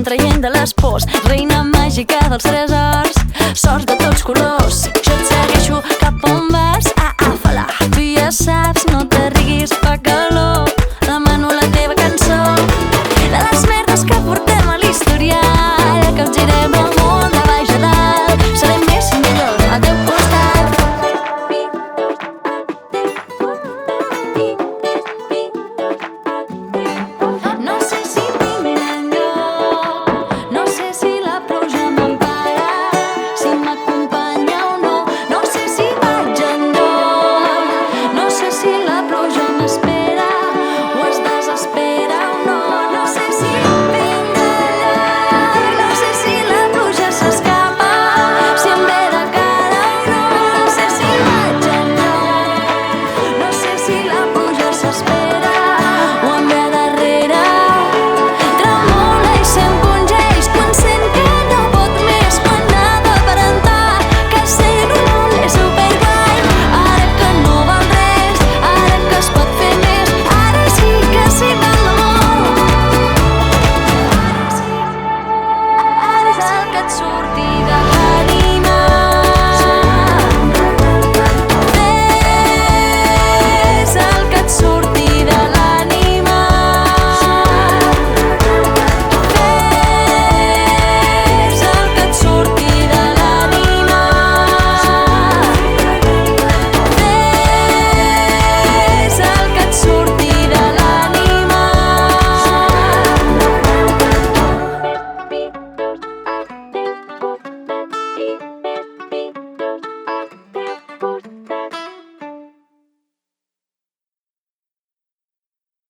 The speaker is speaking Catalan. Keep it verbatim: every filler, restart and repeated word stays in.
van traient de les pors, reina màgica dels tresors, sort de tots colors. Jo et segueixo cap on vas, ah, ah, fa-la. Tu ja saps, no te riguis, fa calor. Demano la teva cançó, de les merdes que portem a l'historial, que ens girem el món de baix a dalt. Serem més i millors al teu costat. No sé si tinc enlloc, no sé si la pluja m'empara, si m'acompanya o no. No sé si vaig enlloc, no sé si la pluja m'espera o es desespera o no. No sé si vinc d'allà, no sé si la pluja s'escapa, si em ve de cara o no. No sé si vaig enlloc, no sé si la pluja s'espera o em ve darrere. Tremola i s'encongeix quan sent que no pot més, quan ha d'aparentar que ser un oler supergai. Ara que no val res, ara que es pot fer més, ara sí que s'hi val l'amor. Ara sí, ara és el que et surti de